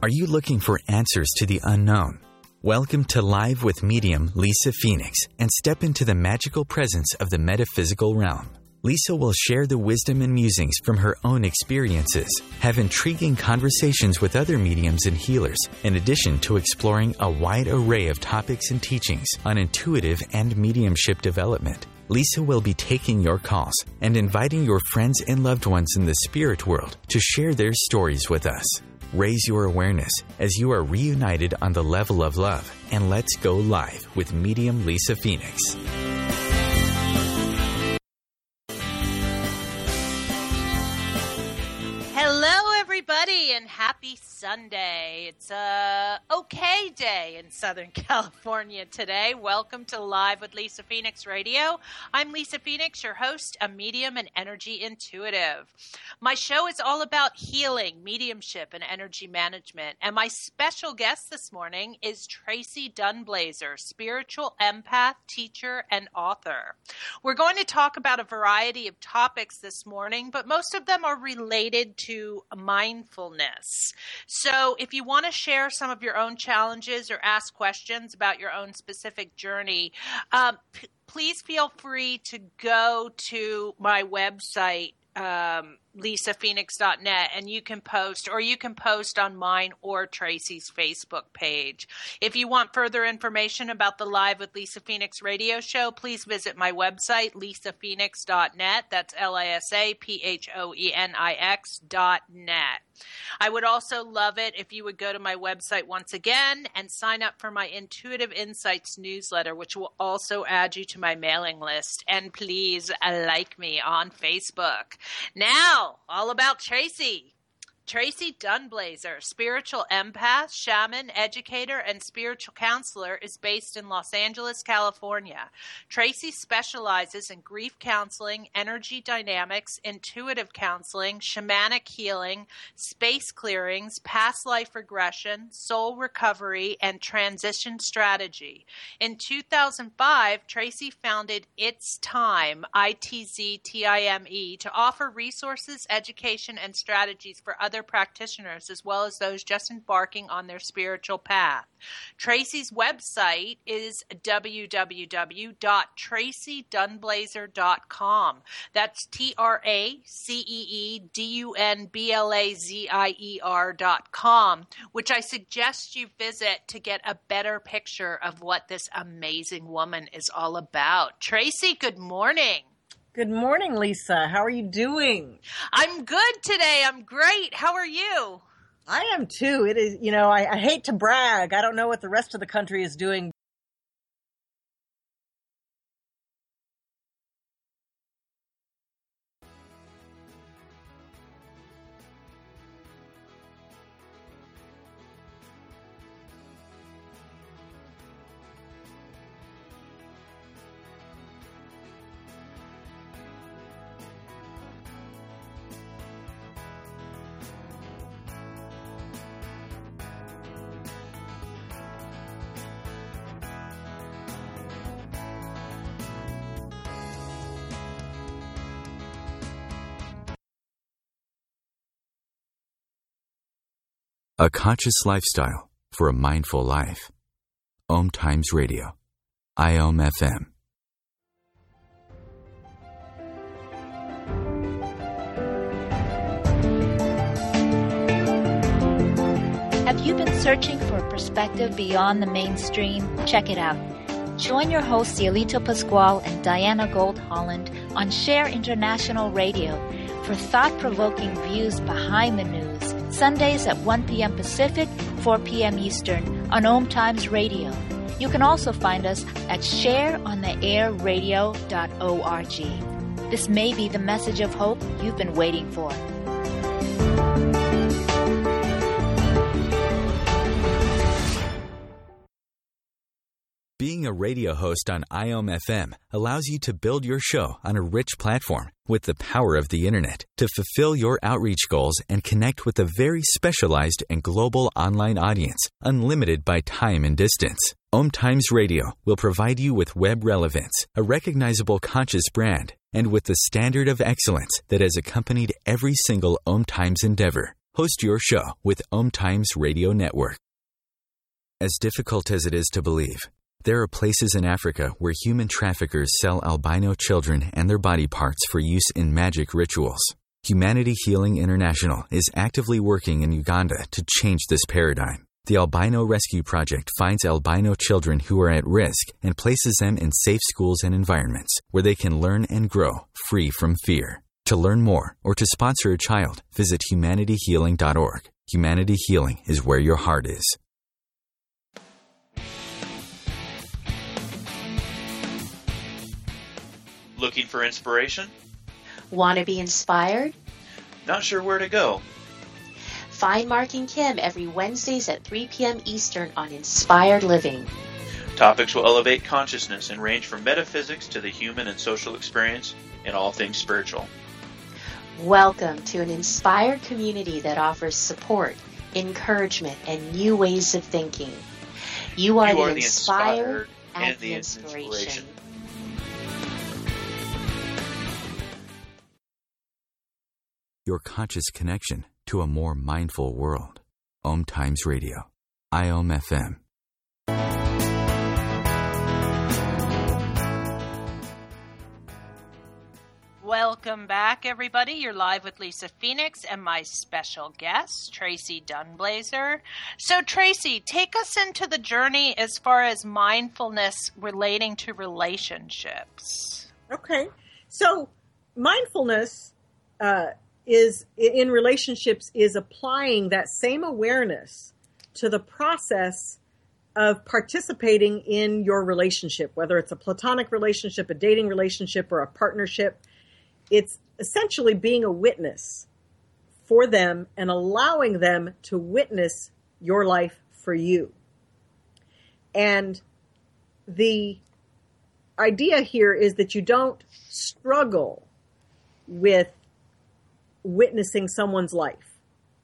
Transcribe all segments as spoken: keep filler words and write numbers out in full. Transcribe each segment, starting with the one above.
Are you looking for answers to the unknown? Welcome to Live with Medium Lisa Phoenix and step into the magical presence of the metaphysical realm. Lisa will share the wisdom and musings from her own experiences, have intriguing conversations with other mediums and healers, in addition to exploring a wide array of topics and teachings on intuitive and mediumship development. Lisa will be taking your calls and inviting your friends and loved ones in the spirit world to share their stories with us. Raise your awareness as you are reunited on the level of love, and let's go live with Medium Lisa Phoenix. Hello, everybody, and happy Sunday. It's a okay day in Southern California today. Welcome to Live with Lisa Phoenix Radio. I'm Lisa Phoenix, your host, a medium and energy intuitive. My show is all about healing, mediumship, and energy management. And my special guest this morning is Tracy Dunblazer, spiritual empath, teacher, and author. We're going to talk about a variety of topics this morning, but most of them are related to mindfulness. So if you want to share some of your own challenges or ask questions about your own specific journey, um, p- please feel free to go to my website, um, lisa phoenix dot net, and you can post, or you can post on mine or Tracy's Facebook page. If you want further information about the Live with Lisa Phoenix radio show, please visit my website, lisa phoenix dot net. That's L I S A P H O E N I X dot net. I would also love it if you would go to my website once again and sign up for my Intuitive Insights newsletter, which will also add you to my mailing list. And please uh, like me on Facebook. Now, all about Tracy. Tracy Dunblazer, spiritual empath, shaman, educator, and spiritual counselor, is based in Los Angeles, California. Tracy specializes in grief counseling, energy dynamics, intuitive counseling, shamanic healing, space clearings, past life regression, soul recovery, and transition strategy. In two thousand five, Tracy founded It's Time, I T Z T I M E, to offer resources, education, and strategies for other practitioners, as well as those just embarking on their spiritual path. Tracy's website is w w w dot tracy dunblazer dot com. That's T R A C E E D U N B L A Z I E R dot com, which I suggest you visit to get a better picture of what this amazing woman is all about. Tracy, good morning. Good morning, Lisa. How are you doing? I'm good today. I'm great. How are you? I am too. It is, you know, I, I hate to brag. I don't know what the rest of the country is doing. A conscious lifestyle for a mindful life. Om Times Radio. I O M F M. Have you been searching for a perspective beyond the mainstream? Check it out. Join your hosts Cielito Pascual and Diana Gold Holland on Share International Radio for thought-provoking views behind the news. Sundays at one p.m. Pacific, four p.m. Eastern on Om Times Radio. You can also find us at share on the air radio dot org. This may be the message of hope you've been waiting for. Being a radio host on I O M F M allows you to build your show on a rich platform with the power of the internet to fulfill your outreach goals and connect with a very specialized and global online audience, unlimited by time and distance. Om Times Radio will provide you with web relevance, a recognizable conscious brand, and with the standard of excellence that has accompanied every single Om Times endeavor. Host your show with Om Times Radio Network. As difficult as it is to believe, there are places in Africa where human traffickers sell albino children and their body parts for use in magic rituals. Humanity Healing International is actively working in Uganda to change this paradigm. The Albino Rescue Project finds albino children who are at risk and places them in safe schools and environments where they can learn and grow free from fear. To learn more or to sponsor a child, visit humanity healing dot org. Humanity Healing is where your heart is. Looking for inspiration? Want to be inspired? Not sure where to go? Find Mark and Kim every Wednesdays at three p.m. Eastern on Inspired Living. Topics will elevate consciousness and range from metaphysics to the human and social experience and all things spiritual. Welcome to an inspired community that offers support, encouragement, and new ways of thinking. You are, you the, are the inspired, inspired and, and the the inspiration. inspiration. Your conscious connection to a more mindful world. Om Times Radio. I O M F M. Welcome back, everybody. You're live with Lisa Phoenix and my special guest, Tracy Dunblazer. So, Tracy, take us into the journey as far as mindfulness relating to relationships. Okay. So, mindfulness uh, is in relationships is applying that same awareness to the process of participating in your relationship, whether it's a platonic relationship, a dating relationship, or a partnership. It's essentially being a witness for them and allowing them to witness your life for you. And the idea here is that you don't struggle with witnessing someone's life.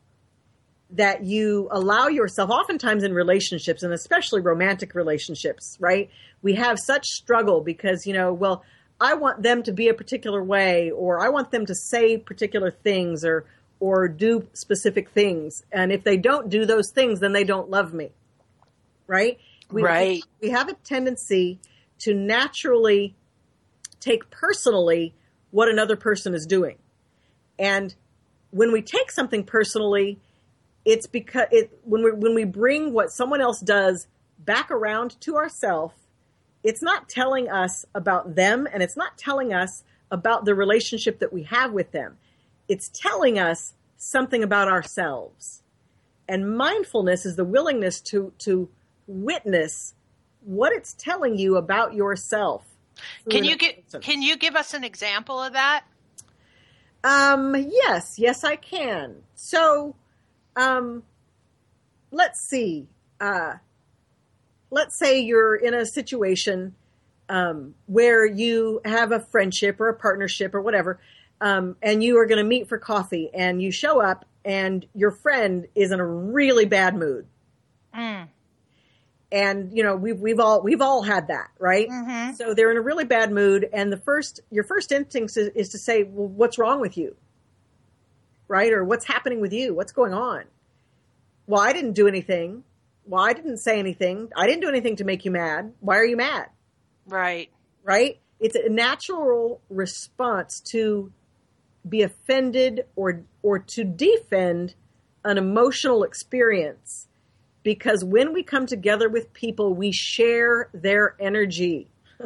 That you allow yourself, oftentimes in relationships, and especially romantic relationships, right? We have such struggle because, you know, well, I want them to be a particular way, or I want them to say particular things, or or do specific things. And if they don't do those things, then they don't love me, right? We, right. We have a tendency to naturally take personally what another person is doing. And when we take something personally, it's because it when we when we bring what someone else does back around to ourselves, it's not telling us about them, and it's not telling us about the relationship that we have with them. It's telling us something about ourselves. And mindfulness is the willingness to to witness what it's telling you about yourself. Can you get can you give us an example of that? Um, yes, yes, I can. So, um, let's see. Uh, let's say you're in a situation um, where you have a friendship or a partnership or whatever, um, and you are going to meet for coffee, and you show up, and your friend is in a really bad mood. Mm. And, you know, we've, we've all, we've all had that, right? Mm-hmm. So they're in a really bad mood. And the first, your first instinct is, is to say, well, what's wrong with you? Right? Or what's happening with you? What's going on? Well, I didn't do anything. Well, I didn't say anything. I didn't do anything to make you mad. Why are you mad? Right. Right? It's a natural response to be offended or, or to defend an emotional experience. Because when we come together with people, we share their energy.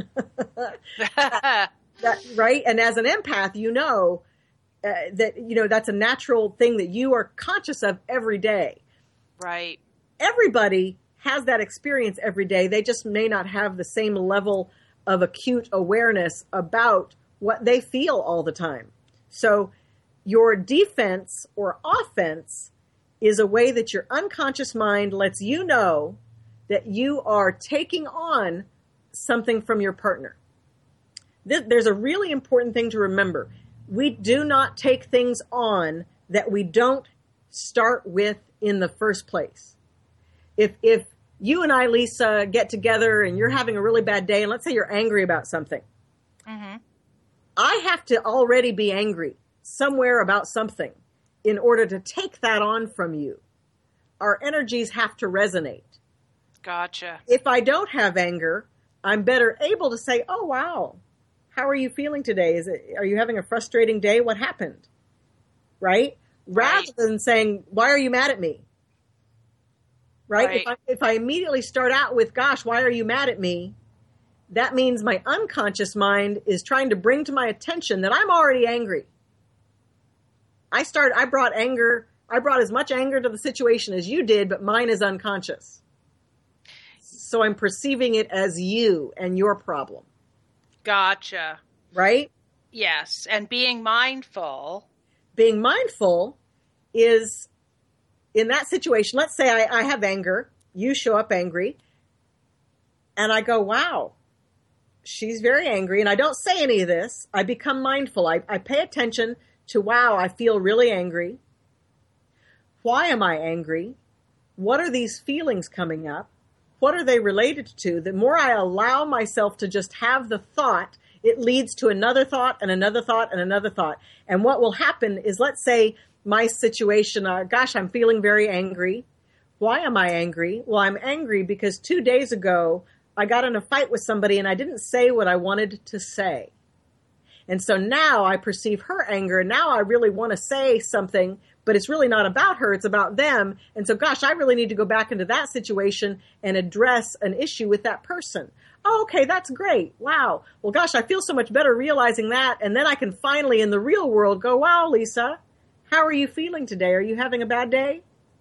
that, that, right? And as an empath, you know uh, that, you know, that's a natural thing that you are conscious of every day. Right. Everybody has that experience every day. They just may not have the same level of acute awareness about what they feel all the time. So your defense or offense is a way that your unconscious mind lets you know that you are taking on something from your partner. There's a really important thing to remember. We do not take things on that we don't start with in the first place. If if you and I, Lisa, get together and you're having a really bad day, and let's say you're angry about something, mm-hmm. I have to already be angry somewhere about something in order to take that on from you. Our energies have to resonate. Gotcha. If I don't have anger, I'm better able to say, oh, wow, how are you feeling today? Is it, are you having a frustrating day? What happened? Right? Rather Right. than saying, why are you mad at me? Right? Right. If I, if I immediately start out with, gosh, why are you mad at me? That means my unconscious mind is trying to bring to my attention that I'm already angry. I started, I brought anger, I brought as much anger to the situation as you did, but mine is unconscious. So I'm perceiving it as you and your problem. Gotcha. Right? Yes. And being mindful. Being mindful is, in that situation, let's say I, I have anger, you show up angry, and I go, wow, she's very angry, and I don't say any of this. I become mindful. I, I pay attention to, wow, I feel really angry. Why am I angry? What are these feelings coming up? What are they related to? The more I allow myself to just have the thought, it leads to another thought and another thought and another thought. And what will happen is, let's say my situation, uh, gosh, I'm feeling very angry. Why am I angry? Well, I'm angry because two days ago, I got in a fight with somebody and I didn't say what I wanted to say. And so now I perceive her anger. And now I really want to say something, but it's really not about her. It's about them. And so, gosh, I really need to go back into that situation and address an issue with that person. Oh, okay, that's great. Wow. Well, gosh, I feel so much better realizing that. And then I can finally, in the real world, go, wow, Lisa, how are you feeling today? Are you having a bad day?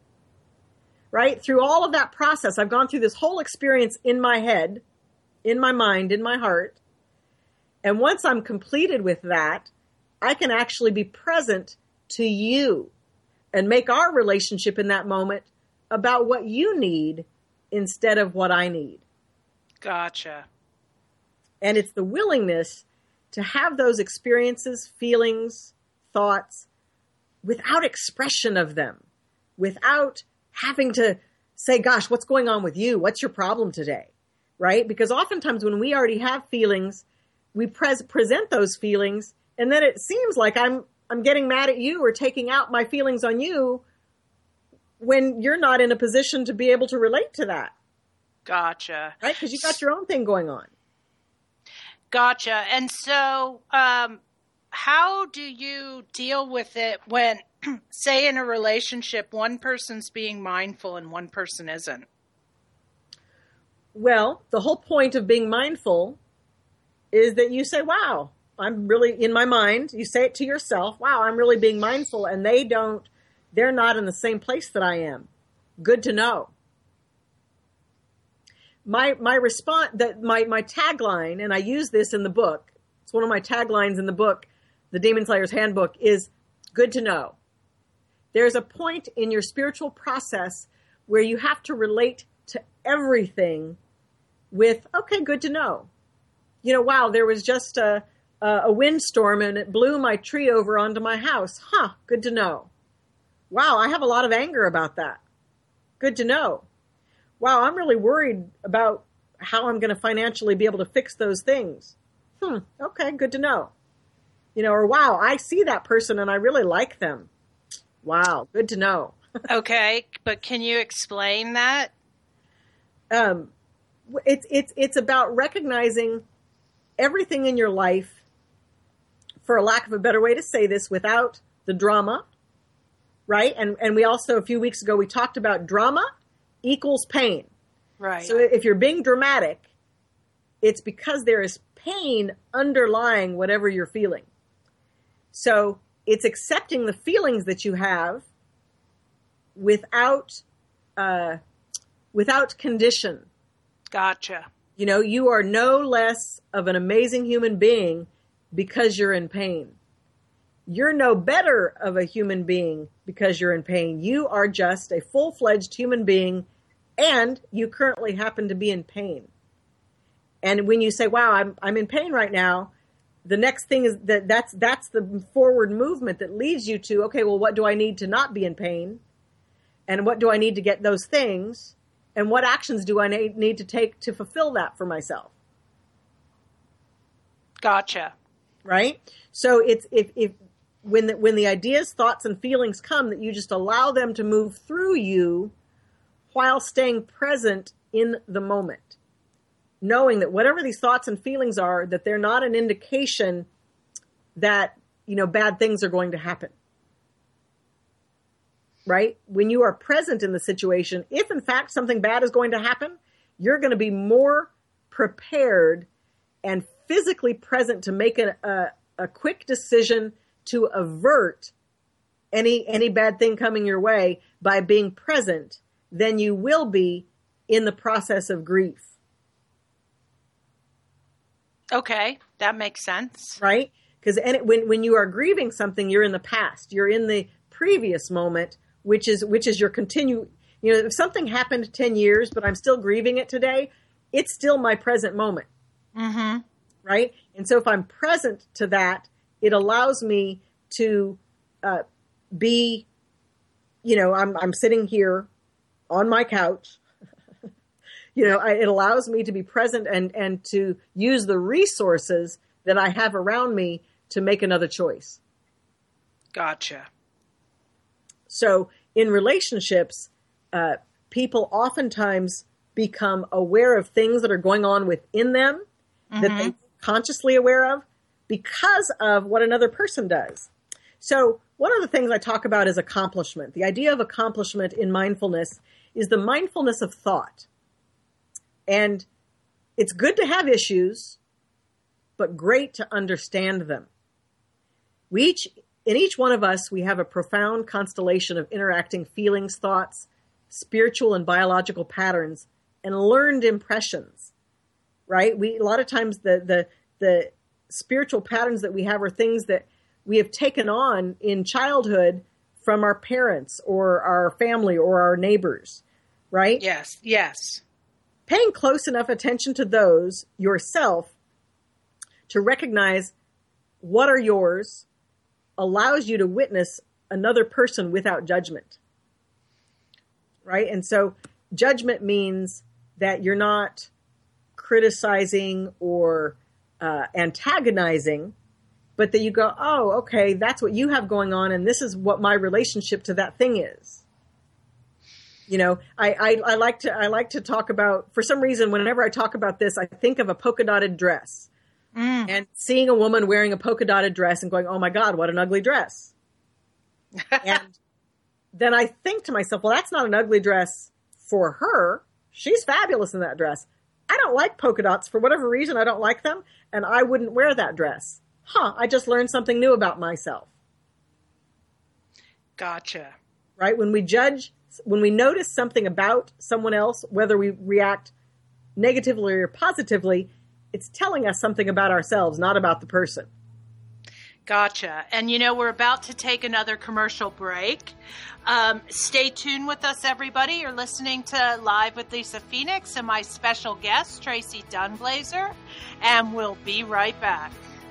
Right? Through all of that process, I've gone through this whole experience in my head, in my mind, in my heart. And once I'm completed with that, I can actually be present to you and make our relationship in that moment about what you need instead of what I need. Gotcha. And it's the willingness to have those experiences, feelings, thoughts, without expression of them, without having to say, gosh, what's going on with you? What's your problem today? Right? Because oftentimes when we already have feelings, we pres- present those feelings, and then it seems like I'm I'm getting mad at you or taking out my feelings on you when you're not in a position to be able to relate to that. Gotcha. Right? Because you got your own thing going on. Gotcha. And so, um, how do you deal with it when, say, in a relationship, one person's being mindful and one person isn't? Well, the whole point of being mindful is that you say, wow, I'm really in my mind. You say it to yourself, wow, I'm really being mindful. And they don't, they're not in the same place that I am. Good to know. My, my response, that my, my tagline, and I use this in the book. It's one of my taglines in the book, The Demon Slayer's Handbook, is good to know. There's a point in your spiritual process where you have to relate to everything with, okay, good to know. You know, wow, there was just a, a windstorm and it blew my tree over onto my house. Huh, good to know. Wow, I have a lot of anger about that. Good to know. Wow, I'm really worried about how I'm going to financially be able to fix those things. Hmm, okay, good to know. You know, or wow, I see that person and I really like them. Wow, good to know. Okay, but can you explain that? Um, it's it's it's about recognizing everything in your life, for a lack of a better way to say this, without the drama, right? And and we also, a few weeks ago, we talked about drama equals pain. Right. So if you're being dramatic, it's because there is pain underlying whatever you're feeling. So it's accepting the feelings that you have without uh, without condition. Gotcha. You know, you are no less of an amazing human being because you're in pain. You're no better of a human being because you're in pain. You are just a full-fledged human being, and you currently happen to be in pain. And when you say, wow, I'm I'm in pain right now, the next thing is that that's that's the forward movement that leads you to, okay, well, what do I need to not be in pain? And what do I need to get those things? And what actions do I need to take to fulfill that for myself? Gotcha. Right? So it's if if when the, when the ideas, thoughts, and feelings come, that you just allow them to move through you while staying present in the moment. Knowing that whatever these thoughts and feelings are, that they're not an indication that, you know, bad things are going to happen. Right? When you are present in the situation, if in fact something bad is going to happen, you're going to be more prepared and physically present to make a, a, a quick decision to avert any any bad thing coming your way by being present than you will be in the process of grief. Okay, that makes sense. Right? Because when, when you are grieving something, you're in the past. You're in the previous moment, which is which is your continue. You know, if something happened ten years, but I'm still grieving it today, it's still my present moment. Mm-hmm. Right? And so if I'm present to that, it allows me to uh, be, you know, I'm I'm sitting here on my couch. You know, I, it allows me to be present and, and to use the resources that I have around me to make another choice. Gotcha. So in relationships, uh, people oftentimes become aware of things that are going on within them mm-hmm. that they're consciously aware of because of what another person does. So one of the things I talk about is accomplishment. The idea of accomplishment in mindfulness is the mindfulness of thought. And it's good to have issues, but great to understand them. We each, in each one of us, we have a profound constellation of interacting feelings, thoughts, spiritual and biological patterns, and learned impressions, right? We, a lot of times the, the, the spiritual patterns that we have are things that we have taken on in childhood from our parents or our family or our neighbors, right? Yes, yes. Paying close enough attention to those yourself to recognize what are yours allows you to witness another person without judgment, right? And so judgment means that you're not criticizing or uh, antagonizing, but that you go, oh, okay, that's what you have going on, and this is what my relationship to that thing is. You know, I, I, I like to I like to talk about, for some reason, whenever I talk about this, I think of a polka dotted dress mm. and seeing a woman wearing a polka dotted dress and going, oh my God, what an ugly dress. And then I think to myself, well, that's not an ugly dress for her. She's fabulous in that dress. I don't like polka dots. For whatever reason, I don't like them, and I wouldn't wear that dress. Huh, I just learned something new about myself. Gotcha. Right? When we judge, when we notice something about someone else, whether we react negatively or positively, it's telling us something about ourselves, not about the person. Gotcha. And, you know, we're about to take another commercial break. Um, stay tuned with us, everybody. You're listening to Live with Lisa Phoenix and my special guest, Tracy Dunblazer, and we'll be right back.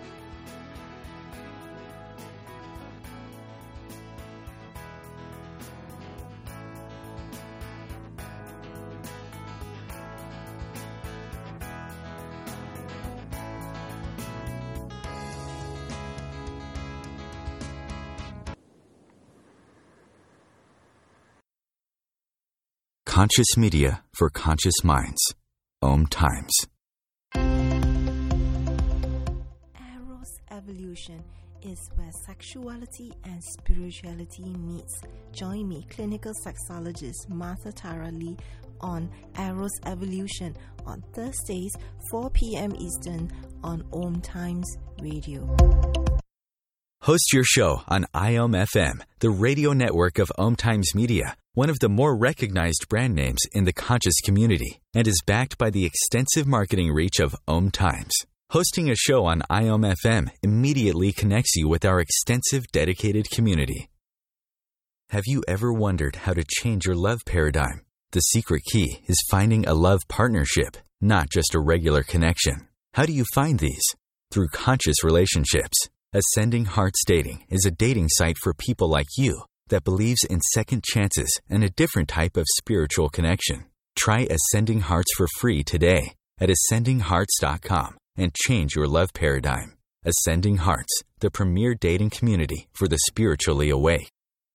Conscious media for conscious minds. Om Times. Eros Evolution is where sexuality and spirituality meets. Join me, clinical sexologist Martha Tara Lee, on Eros Evolution on Thursdays, four p.m. Eastern on Om Times Radio. Host your show on I O M F M, the radio network of Om Times Media, one of the more recognized brand names in the conscious community, and is backed by the extensive marketing reach of Om Times. Hosting a show on I O M F M immediately connects you with our extensive dedicated community. Have you ever wondered how to change your love paradigm? The secret key is finding a love partnership, not just a regular connection. How do you find these? Through conscious relationships. Ascending Hearts Dating is a dating site for people like you that believes in second chances and a different type of spiritual connection. Try Ascending Hearts for free today at ascending hearts dot com and change your love paradigm. Ascending Hearts, the premier dating community for the spiritually awake.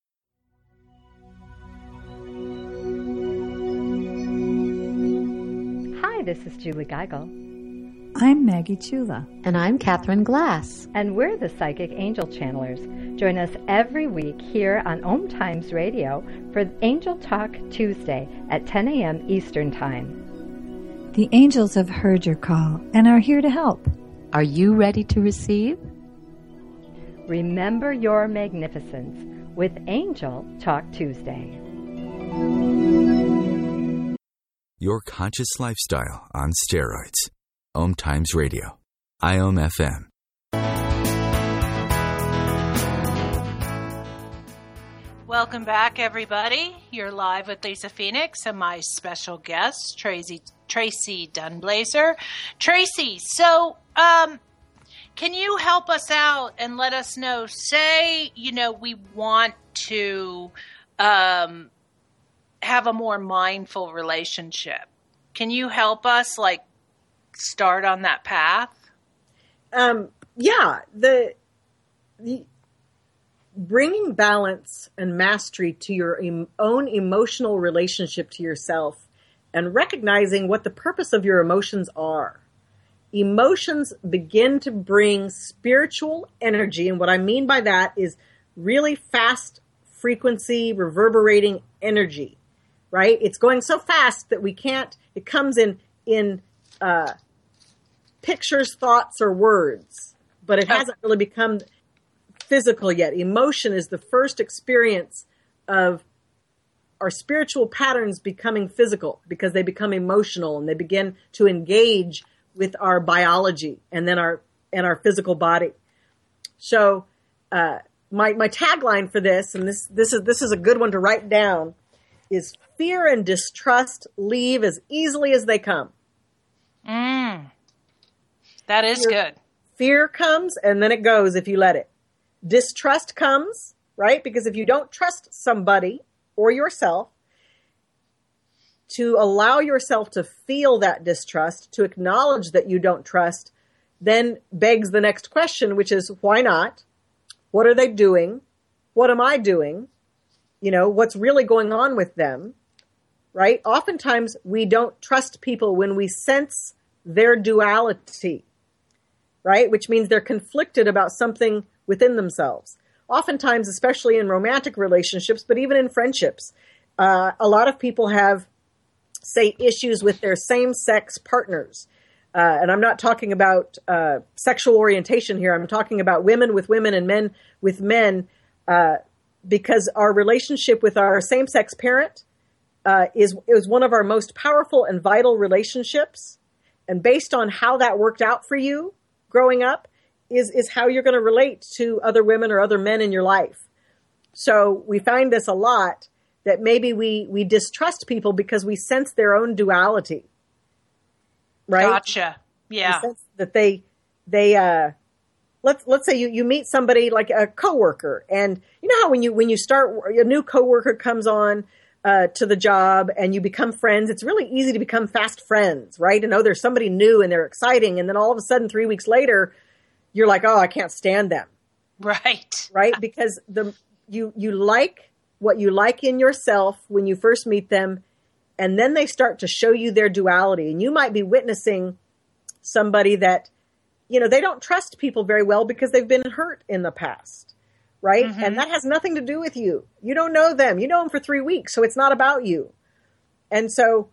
Hi, this is Julie Geigel. I'm Maggie Chula. And I'm Catherine Glass. And we're the Psychic Angel Channelers. Join us every week here on Om Times Radio for Angel Talk Tuesday at ten a.m. Eastern Time. The angels have heard your call and are here to help. Are you ready to receive? Remember your magnificence with Angel Talk Tuesday. Your conscious lifestyle on steroids. Om Times Radio. I O M F M. Welcome back, everybody. You're live with Lisa Phoenix and my special guest, Tracy Tracy Dunblazer. Tracy, so um, can you help us out and let us know? Say, you know, we want to um, have a more mindful relationship. Can you help us, like, start on that path? Um, yeah, the the. Bringing balance and mastery to your em- own emotional relationship to yourself and recognizing what the purpose of your emotions are. Emotions begin to bring spiritual energy, and what I mean by that is really fast frequency, reverberating energy, right? It's going so fast that we can't, it comes in, in uh, pictures, thoughts, or words, but it hasn't really become physical yet. Emotion is the first experience of our spiritual patterns becoming physical because they become emotional and they begin to engage with our biology and then our and our physical body. So uh, my my tagline for this, and this this is this is a good one to write down, is fear and distrust leave as easily as they come. Mm. That is fear, good. Fear comes and then it goes if you let it. Distrust comes, right? Because if you don't trust somebody or yourself, to allow yourself to feel that distrust, to acknowledge that you don't trust, then begs the next question, which is, why not? What are they doing? What am I doing? You know, what's really going on with them, right? Oftentimes, we don't trust people when we sense their duality, right? Which means they're conflicted about something within themselves. Oftentimes, especially in romantic relationships, but even in friendships, uh, a lot of people have, say, issues with their same-sex partners. Uh, and I'm not talking about uh, sexual orientation here. I'm talking about women with women and men with men, uh, because our relationship with our same-sex parent uh, is, is one of our most powerful and vital relationships. And based on how that worked out for you growing up, is is how you're going to relate to other women or other men in your life. So we find this a lot, that maybe we, we distrust people because we sense their own duality. Right? Gotcha. Yeah. We sense that they, they, uh, let's, let's say you, you meet somebody like a coworker, and you know how when you, when you start, a new coworker comes on, uh, to the job and you become friends, it's really easy to become fast friends, right? And oh, there's somebody new and they're exciting. And then all of a sudden, three weeks later, you're like, oh, I can't stand them. Right. Right? Because the you you like what you like in yourself when you first meet them, and then they start to show you their duality. And you might be witnessing somebody that, you know, they don't trust people very well because they've been hurt in the past. Right? Mm-hmm. And that has nothing to do with you. You don't know them. You know them for three weeks, so it's not about you. And so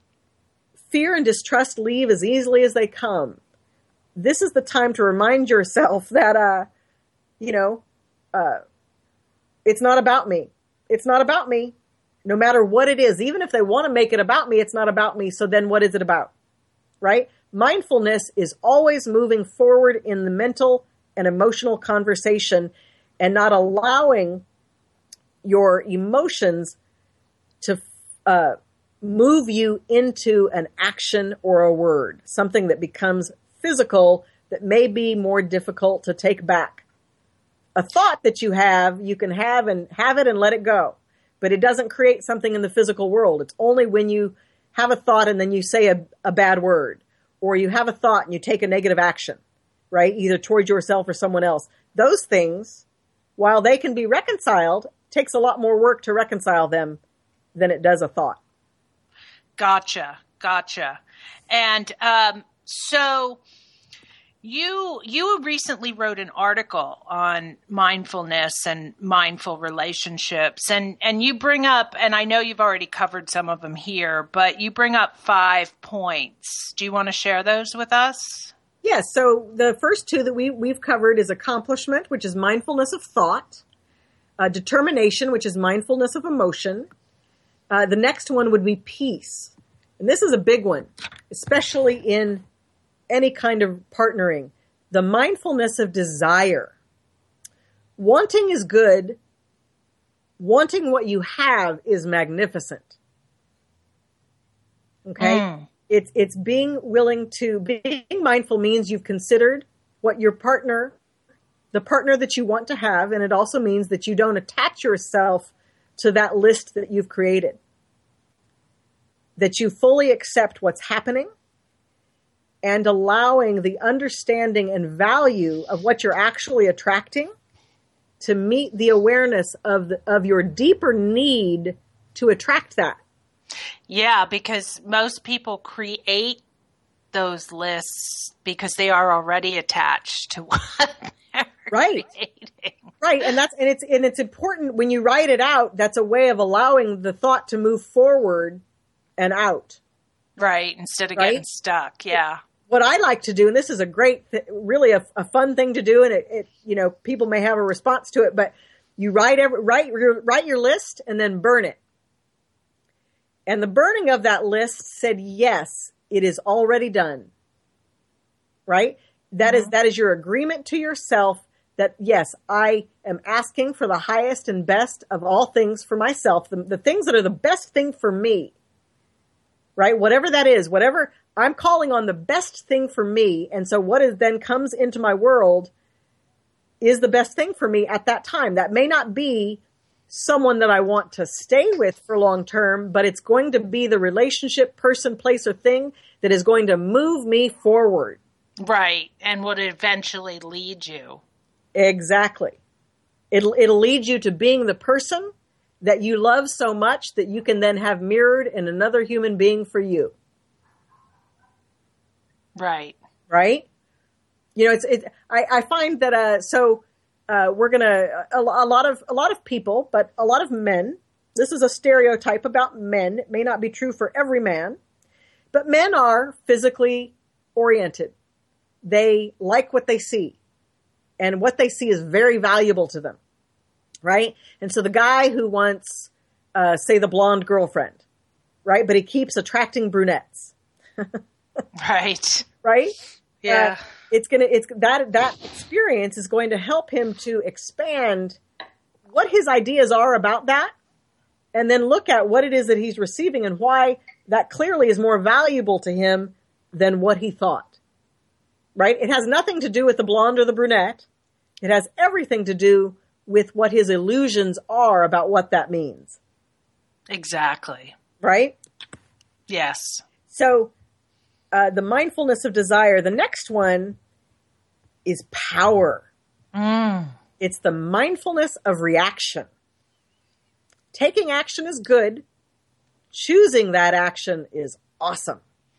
fear and distrust leave as easily as they come. This is the time to remind yourself that, uh, you know, uh, it's not about me. It's not about me. No matter what it is, even if they want to make it about me, it's not about me. So then what is it about? Right? Mindfulness is always moving forward in the mental and emotional conversation and not allowing your emotions to uh, move you into an action or a word, something that becomes physical that may be more difficult to take back. A thought that you have, you can have and have it and let it go, but it doesn't create something in the physical world. It's only when you have a thought and then you say a, a bad word, or you have a thought and you take a negative action, right? Either towards yourself or someone else. Those things, while they can be reconciled, takes a lot more work to reconcile them than it does a thought. Gotcha. Gotcha. And um, so you you recently wrote an article on mindfulness and mindful relationships, and, and you bring up, and I know you've already covered some of them here, but you bring up five points. Do you want to share those with us? Yes. So the first two that we, we've covered is accomplishment, which is mindfulness of thought, uh, determination, which is mindfulness of emotion. Uh, the next one would be peace. And this is a big one, especially in any kind of partnering. The mindfulness of desire. Wanting is good. Wanting what you have is magnificent. Okay? Mm. It's, it's being willing to, being mindful means you've considered what your partner, the partner that you want to have, and it also means that you don't attach yourself to that list that you've created. That you fully accept what's happening and allowing the understanding and value of what you're actually attracting to meet the awareness of the, of your deeper need to attract that. Yeah, because most people create those lists because they are already attached to what they're right. creating. Right, and that's and it's and it's important when you write it out. That's a way of allowing the thought to move forward and out. Right, instead of right? getting stuck, yeah. What I like to do, and this is a great, th- really a, a fun thing to do, and it, it, you know, people may have a response to it, but you write every, write, write your list and then burn it. And the burning of that list said, yes, it is already done. Right? That mm-hmm. is, that is your agreement to yourself that, yes, I am asking for the highest and best of all things for myself, the, the things that are the best thing for me. Right? Whatever that is, whatever I'm calling on the best thing for me. And so what is then comes into my world is the best thing for me at that time. That may not be someone that I want to stay with for long term, but it's going to be the relationship, person, place, or thing that is going to move me forward. Right. And would eventually lead you. Exactly. It'll, it'll lead you to being the person that you love so much that you can then have mirrored in another human being for you. Right. Right. You know, it's, it, I, I find that, uh, so, uh, we're going to, a, a lot of, a lot of people, but a lot of men, this is a stereotype about men. It may not be true for every man, but men are physically oriented. They like what they see, and what they see is very valuable to them. Right. And so the guy who wants, uh, say the blonde girlfriend, right. But he keeps attracting brunettes. Right. Right. Yeah. Uh, it's going to, it's that, that experience is going to help him to expand what his ideas are about that. And then look at what it is that he's receiving and why that clearly is more valuable to him than what he thought. Right. It has nothing to do with the blonde or the brunette. It has everything to do with what his illusions are about what that means. Exactly. Right? Yes. So, uh, the mindfulness of desire, the next one is power. Mm. It's the mindfulness of reaction. Taking action is good. Choosing that action is awesome.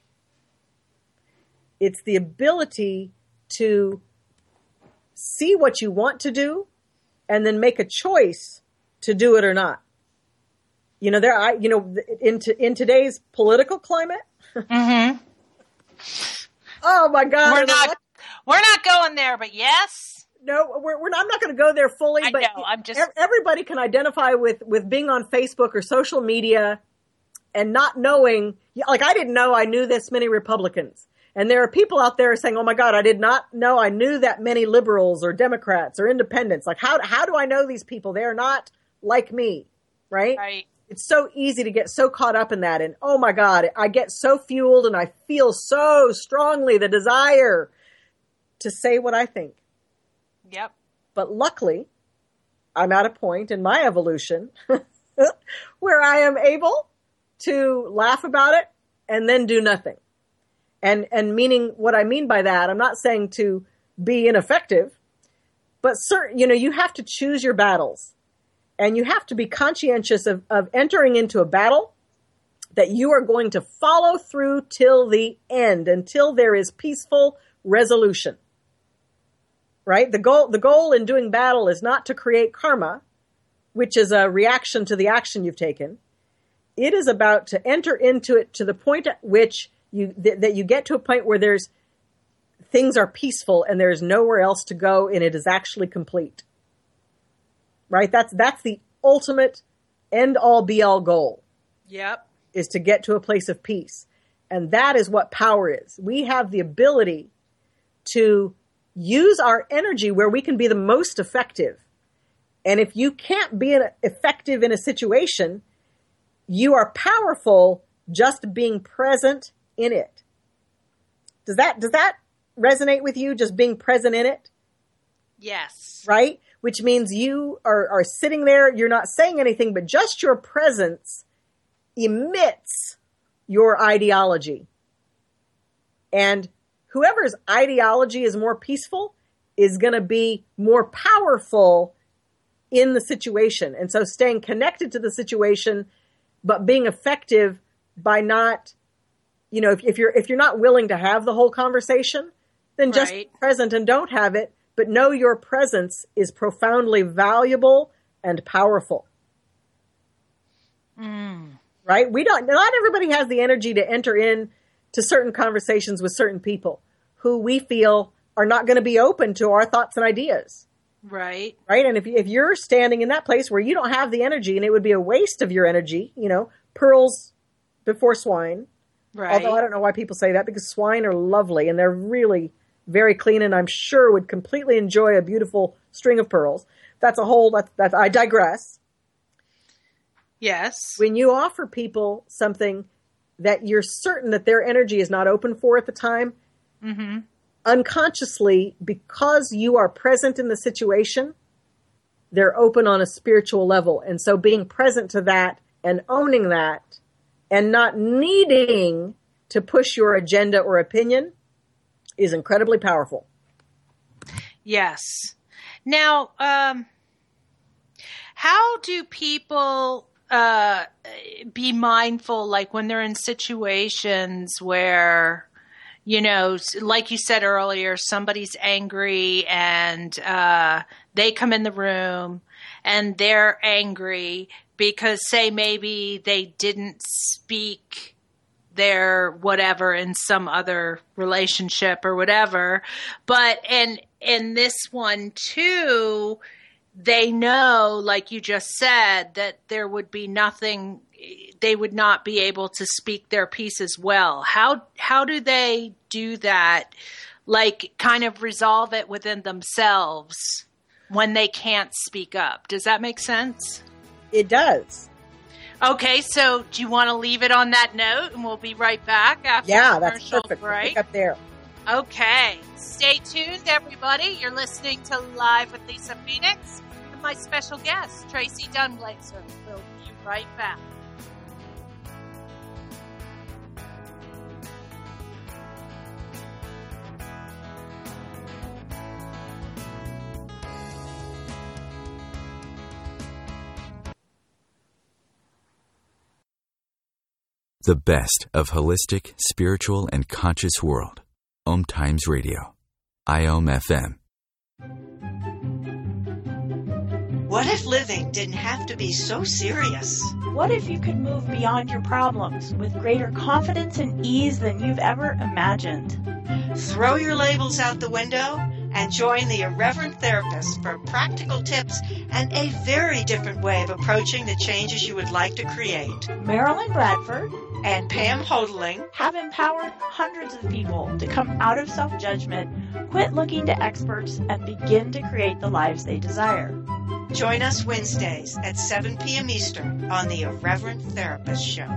It's the ability to see what you want to do and then make a choice to do it or not. You know, there, I, you know, in, to, in today's political climate. Mm-hmm. Oh my God. We're not, we're not going there, but yes. No, we're, we're not, I'm not going to go there fully, I but know, I'm just, everybody can identify with, with being on Facebook or social media and not knowing, like I didn't know I knew this many Republicans. And there are people out there saying, oh my God, I did not know I knew that many liberals or Democrats or independents. Like how, how do I know these people? They're not like me, right? Right. It's so easy to get so caught up in that. And oh my God, I get so fueled and I feel so strongly the desire to say what I think. Yep. But luckily, I'm at a point in my evolution where I am able to laugh about it and then do nothing. And, and meaning what I mean by that, I'm not saying to be ineffective. But certain, you know, you have to choose your battles, and you have to be conscientious of, of entering into a battle that you are going to follow through till the end, until there is peaceful resolution. Right? The goal, the goal in doing battle is not to create karma, which is a reaction to the action you've taken. It is about to enter into it to the point at which you, th- that you get to a point where there's, things are peaceful and there's nowhere else to go and it is actually complete. Right? That's, that's the ultimate end all be all goal. Yep. Is to get to a place of peace. And that is what power is. We have the ability to use our energy where we can be the most effective. And if you can't be effective in a situation, you are powerful just being present in it. Does that, does that resonate with you, just being present in it? Yes. Right? Which means you are, are sitting there, you're not saying anything, but just your presence emits your ideology. And whoever's ideology is more peaceful is going to be more powerful in the situation. And so staying connected to the situation, but being effective by not, you know, if, if you're, if you're not willing to have the whole conversation, then just right. be present and don't have it, but know your presence is profoundly valuable and powerful. Mm. Right? We don't, not everybody has the energy to enter in to certain conversations with certain people who we feel are not going to be open to our thoughts and ideas. Right. Right. And if, if you're standing in that place where you don't have the energy, and it would be a waste of your energy, you know, pearls before swine. Right. Although I don't know why people say that, because swine are lovely and they're really very clean, and I'm sure would completely enjoy a beautiful string of pearls. That's a whole, that's, that's, I digress. Yes. When you offer people something that you're certain that their energy is not open for at the time, mm-hmm. unconsciously, because you are present in the situation, they're open on a spiritual level. And so being present to that and owning that and not needing to push your agenda or opinion is incredibly powerful. Yes. Now, um, how do people uh, be mindful, like when they're in situations where, you know, like you said earlier, somebody's angry and uh, they come in the room and they're angry because, say, maybe they didn't speak their whatever in some other relationship or whatever. But and in this one too, they know, like you just said, that there would be nothing, they would not be able to speak their piece as well. How how do they do that? Like, kind of resolve it within themselves when they can't speak up. Does that make sense? It does. Okay, so do you want to leave it on that note, and we'll be right back after yeah, the that's commercial perfect. break? Pick up there. Okay, stay tuned, everybody. You're listening to Live with Lisa Phoenix and my special guest, Tracy Dunblazer. We'll be right back. The best of holistic, spiritual, and conscious world. Om Times Radio. I O M F M. What if living didn't have to be so serious? What if you could move beyond your problems with greater confidence and ease than you've ever imagined? Throw your labels out the window and join the Irreverent Therapist for practical tips and a very different way of approaching the changes you would like to create. Marilyn Bradford and Pam Hodling have empowered hundreds of people to come out of self-judgment, quit looking to experts, and begin to create the lives they desire. Join us Wednesdays at seven p.m. Eastern on the Irreverent Therapist Show.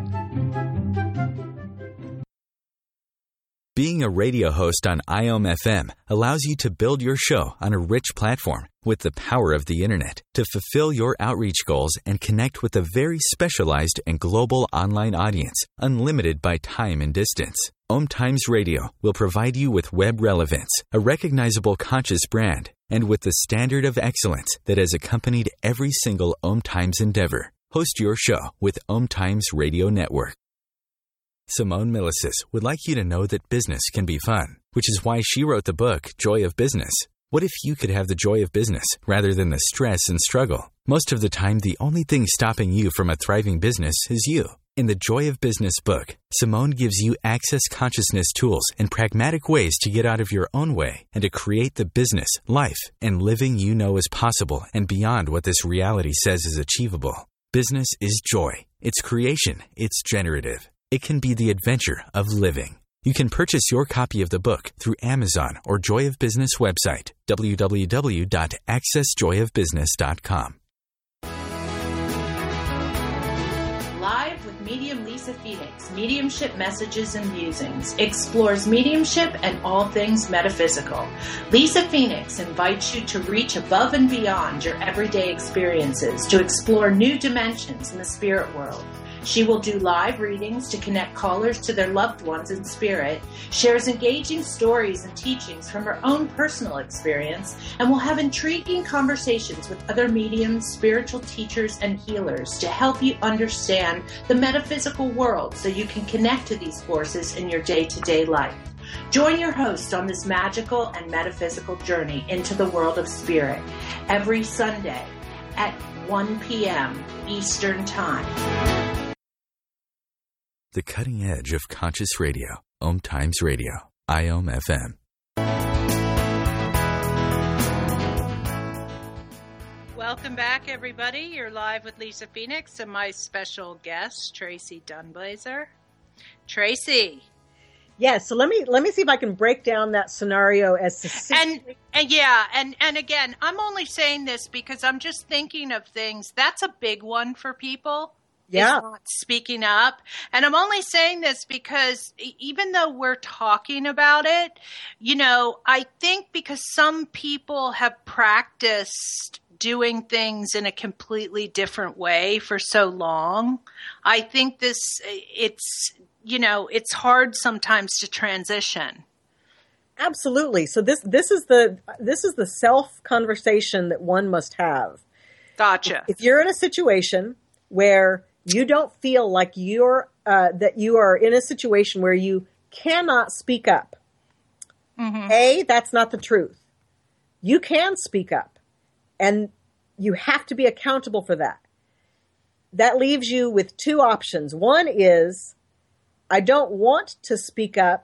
Being a radio host on I O M F M allows you to build your show on a rich platform with the power of the internet to fulfill your outreach goals and connect with a very specialized and global online audience, unlimited by time and distance. Om Times Radio will provide you with web relevance, a recognizable conscious brand, and with the standard of excellence that has accompanied every single Om Times endeavor. Host your show with Om Times Radio Network. Simone Milasas would like you to know that business can be fun, which is why she wrote the book, Joy of Business. What if you could have the joy of business rather than the stress and struggle? Most of the time, the only thing stopping you from a thriving business is you. In the Joy of Business book, Simone gives you access consciousness tools and pragmatic ways to get out of your own way and to create the business, life, and living you know is possible and beyond what this reality says is achievable. Business is joy. It's creation. It's generative. It can be the adventure of living. You can purchase your copy of the book through Amazon or Joy of Business website, w w w dot access joy of business dot com. Live with Medium Lisa Phoenix, Mediumship Messages and Musings, explores mediumship and all things metaphysical. Lisa Phoenix invites you to reach above and beyond your everyday experiences, to explore new dimensions in the spirit world. She will do live readings to connect callers to their loved ones in spirit, shares engaging stories and teachings from her own personal experience, and will have intriguing conversations with other mediums, spiritual teachers, and healers to help you understand the metaphysical world so you can connect to these forces in your day-to-day life. Join your host on this magical and metaphysical journey into the world of spirit every Sunday at one p.m. Eastern Time. The cutting edge of conscious radio, Om Times Radio, I O M F M. Welcome back, everybody. You're live with Lisa Phoenix and my special guest, Tracy Dunblazer. Tracy. Yes, so let me let me see if I can break down that scenario as and and yeah, and and again, I'm only saying this because I'm just thinking of things. That's a big one for people. Yeah. Is not speaking up. And I'm only saying this because even though we're talking about it, you know, I think because some people have practiced doing things in a completely different way for so long, I think this, it's, you know, it's hard sometimes to transition. Absolutely. So this, this is the, this is the self conversation that one must have. Gotcha. If you're in a situation where you don't feel like you're uh, that you are in a situation where you cannot speak up. Mm-hmm. A, that's not the truth. You can speak up, and you have to be accountable for that. That leaves you with two options. One is, I don't want to speak up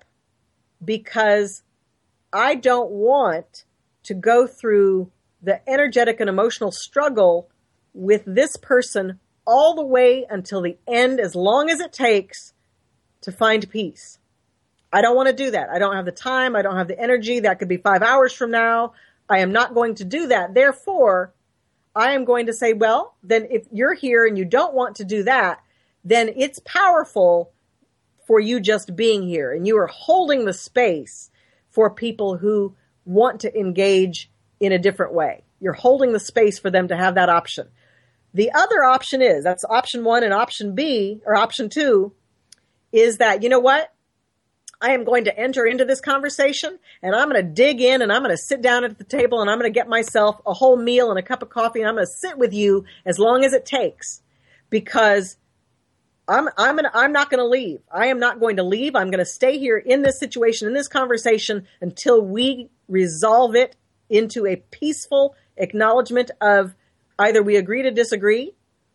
because I don't want to go through the energetic and emotional struggle with this person all the way until the end, as long as it takes to find peace. I don't want to do that. I don't have the time. I don't have the energy. That could be five hours from now. I am not going to do that. Therefore, I am going to say, well, then if you're here and you don't want to do that, then it's powerful for you just being here. And you are holding the space for people who want to engage in a different way. You're holding the space for them to have that option. The other option is, that's option one, and option B, or option two, is that, you know what? I am going to enter into this conversation, and I'm going to dig in, and I'm going to sit down at the table, and I'm going to get myself a whole meal and a cup of coffee, and I'm going to sit with you as long as it takes, because I'm I'm gonna, I'm not going to leave. I am not going to leave. I'm going to stay here in this situation, in this conversation, until we resolve it into a peaceful acknowledgement of either we agree to disagree,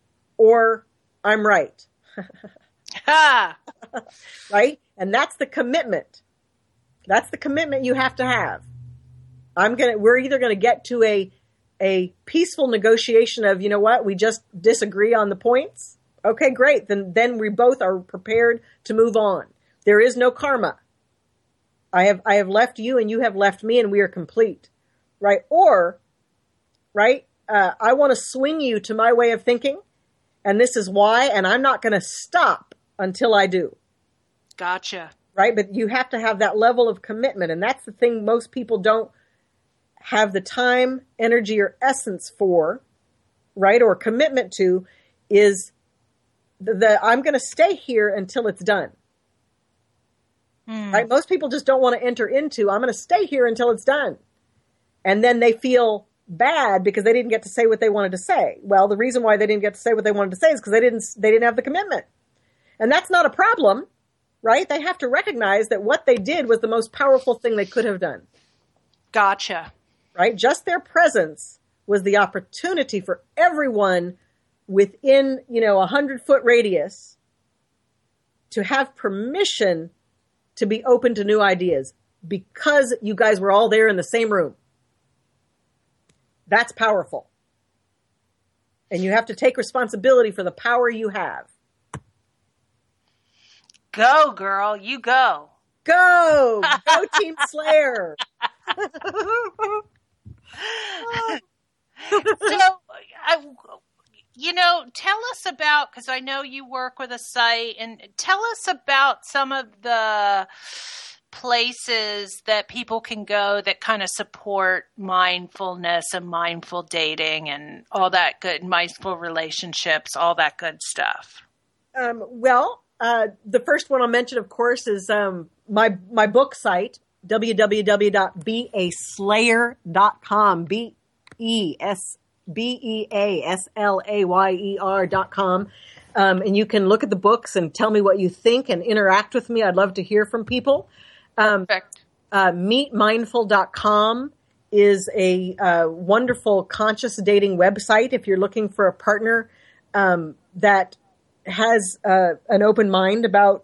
or I'm right. Right? And that's the commitment. That's the commitment you have to have. I'm gonna. We're either going to get to a a peaceful negotiation of, you know what, we just disagree on the points. Okay, great. Then then we both are prepared to move on. There is no karma. I have I have left you, and you have left me, and we are complete. Right? Or, right? Uh, I want to swing you to my way of thinking, and this is why, and I'm not going to stop until I do. Gotcha. Right? But you have to have that level of commitment, and that's the thing most people don't have the time, energy, or essence for, right, or commitment to, is the, the I'm going to stay here until it's done. Mm. Right? Most people just don't want to enter into, I'm going to stay here until it's done. And then they feel bad because they didn't get to say what they wanted to say. Well, the reason why they didn't get to say what they wanted to say is because they didn't, they didn't have the commitment. And that's not a problem, right? They have to recognize that what they did was the most powerful thing they could have done. Gotcha. Right? Just their presence was the opportunity for everyone within, you know, a hundred foot radius to have permission to be open to new ideas because you guys were all there in the same room. That's powerful. And you have to take responsibility for the power you have. Go, girl. You go. Go. Go, Team Slayer. So, I, you know, tell us about, because I know you work with a site, and tell us about some of the places that people can go that kind of support mindfulness and mindful dating and all that good, mindful relationships, all that good stuff. Um, well, uh, the first one I'll mention, of course, is um, my my book site, w w w dot be a slayer dot com, B E S B E A S L A Y E R dot com. Um, and you can look at the books and tell me what you think and interact with me. I'd love to hear from people. Um, uh, meet mindful dot com is a uh, wonderful conscious dating website if you're looking for a partner um, that has uh, an open mind about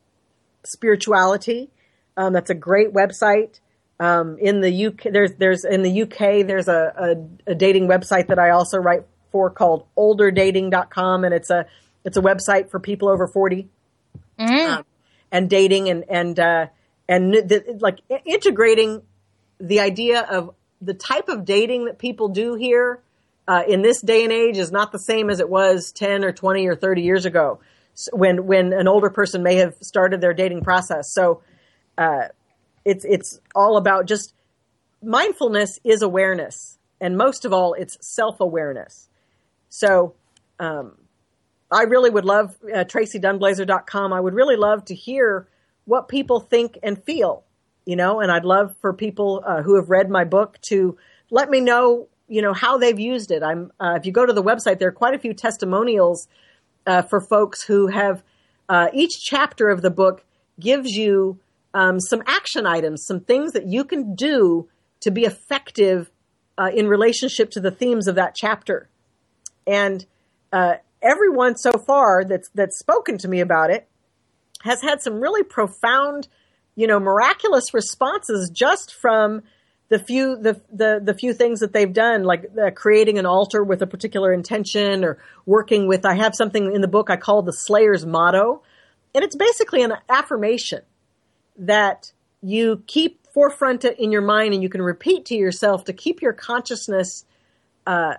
spirituality. Um, that's a great website. Um, in the U K, there's there's in the U K there's a, a, a dating website that I also write for called older dating dot com, and it's a it's a website for people over forty mm. um, and dating and and uh, and the, like integrating the idea of the type of dating that people do here uh, in this day and age is not the same as it was ten or twenty or thirty years ago, when when an older person may have started their dating process. So. Uh, It's it's all about just mindfulness is awareness, and most of all, it's self-awareness. So um, I really would love uh, Tracy Dunblazer dot com. I would really love to hear what people think and feel, you know, and I'd love for people uh, who have read my book to let me know, you know, how they've used it. I'm uh, if you go to the website, there are quite a few testimonials uh, for folks who have uh, each chapter of the book gives you Um, some action items, some things that you can do to be effective uh, in relationship to the themes of that chapter. And uh, everyone so far that's that's spoken to me about it has had some really profound, you know, miraculous responses just from the few the the, the few things that they've done, like uh, creating an altar with a particular intention, or working with. I have something in the book I call the Slayer's Motto, and it's basically an affirmation that you keep forefront in your mind and you can repeat to yourself to keep your consciousness uh,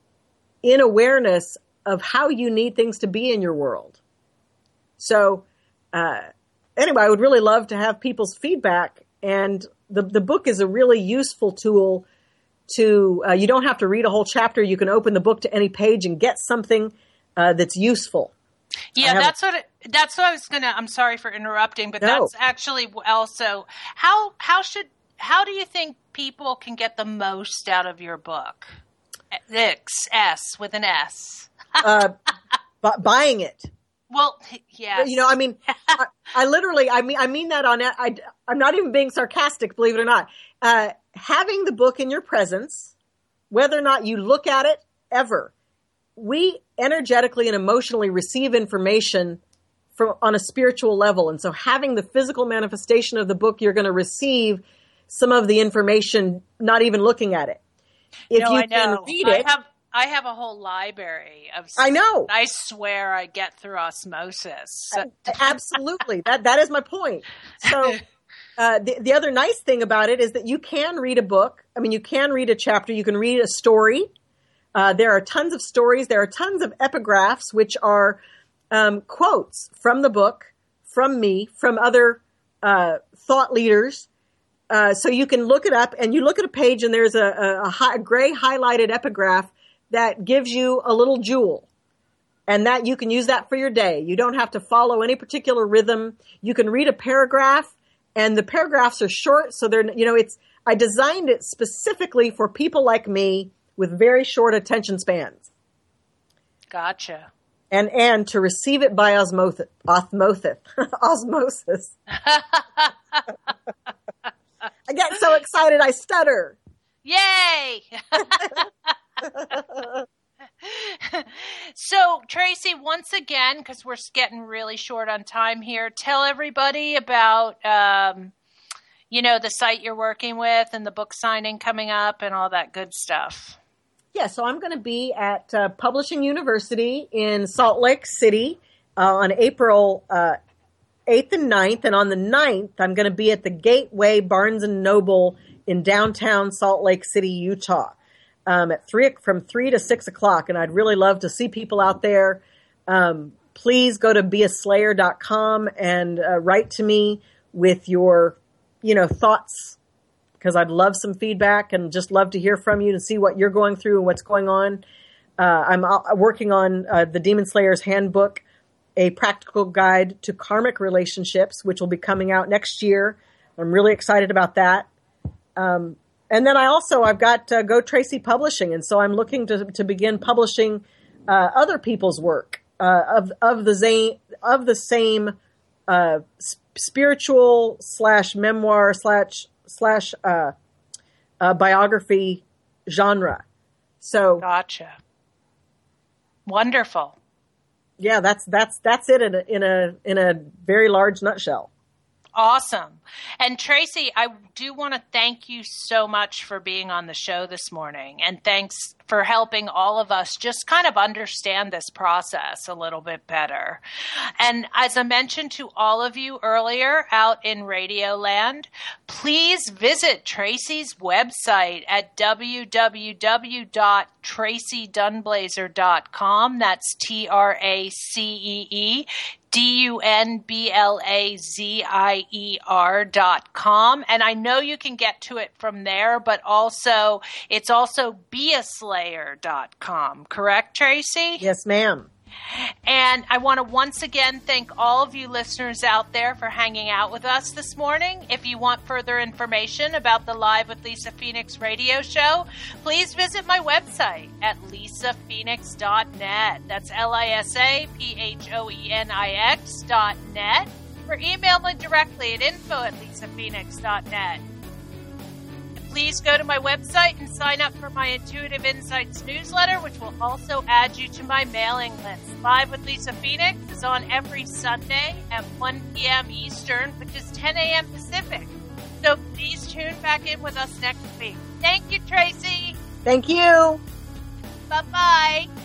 in awareness of how you need things to be in your world. So uh, anyway, I would really love to have people's feedback, and the, the book is a really useful tool to, uh, you don't have to read a whole chapter. You can open the book to any page and get something uh, that's useful. Yeah, that's what it, that's what I was gonna. I'm sorry for interrupting, but No. that's actually also how how should how do you think people can get the most out of your book? X S with an S. uh, bu- buying it. Well, yeah, You know, I mean, I, I literally, I mean, I mean that on. I, I'm not even being sarcastic, believe it or not. Uh, having the book in your presence, whether or not you look at it ever. We energetically and emotionally receive information from on a spiritual level. And so having the physical manifestation of the book, you're going to receive some of the information, not even looking at it. If no, you I can know. read I it. have I have a whole library of I know. I swear I get through osmosis. Absolutely. That, that is my point. So, uh, the, the other nice thing about it is that you can read a book. I mean, you can read a chapter. You can read a story. Uh, there are tons of stories. There are tons of epigraphs, which are um, quotes from the book, from me, from other uh, thought leaders. Uh, so you can look it up, and you look at a page, and there's a, a, a, high, a gray highlighted epigraph that gives you a little jewel, and that you can use that for your day. You don't have to follow any particular rhythm. You can read a paragraph, and the paragraphs are short. So they're, you know, it's, I designed it specifically for people like me with very short attention spans. Gotcha. And, and to receive it by osmosis, osmosis, osmosis. I get so excited I stutter. Yay! So, Tracy, once again, because we're getting really short on time here, tell everybody about, um, you know, the site you're working with and the book signing coming up and all that good stuff. Yeah, so I'm going to be at uh, Publishing University in Salt Lake City uh, on April uh, eighth and ninth. And on the ninth, I'm going to be at the Gateway Barnes and Noble in downtown Salt Lake City, Utah, um, at three from three to six o'clock. And I'd really love to see people out there. Um, please go to be a slayer dot com and uh, write to me with your, you know, thoughts, because I'd love some feedback and just love to hear from you and see what you're going through and what's going on. Uh, I'm working on uh, the Demon Slayer's Handbook, a practical guide to karmic relationships, which will be coming out next year. I'm really excited about that. Um, and then I also, I've got uh, Go Tracy Publishing. And so I'm looking to, to begin publishing uh, other people's work uh, of, of the same, of the same uh, spiritual slash memoir slash slash uh, uh, biography genre. So gotcha. Wonderful. Yeah, that's that's that's it in a in a in a very large nutshell. Awesome. And Tracy, I do want to thank you so much for being on the show this morning. And thanks for helping all of us just kind of understand this process a little bit better. And as I mentioned to all of you earlier out in Radio Land, please visit Tracy's website at w w w dot tracy dunblazer dot com. That's T R A C E E D U N B L A Z I E R dot com. And I know you can get to it from there, but also it's also be a slayer dot com. Correct, Tracy? Yes, ma'am. And I want to once again thank all of you listeners out there for hanging out with us this morning. If you want further information about the Live with Lisa Phoenix radio show, please visit my website at lisa phoenix dot net. That's L I S A P H O E N I X dot net. Or email me directly at info at lisa phoenix dot net. Please go to my website and sign up for my Intuitive Insights newsletter, which will also add you to my mailing list. Live with Lisa Phoenix is on every Sunday at one p.m. Eastern, which is ten a.m. Pacific. So please tune back in with us next week. Thank you, Tracy. Thank you. Bye-bye.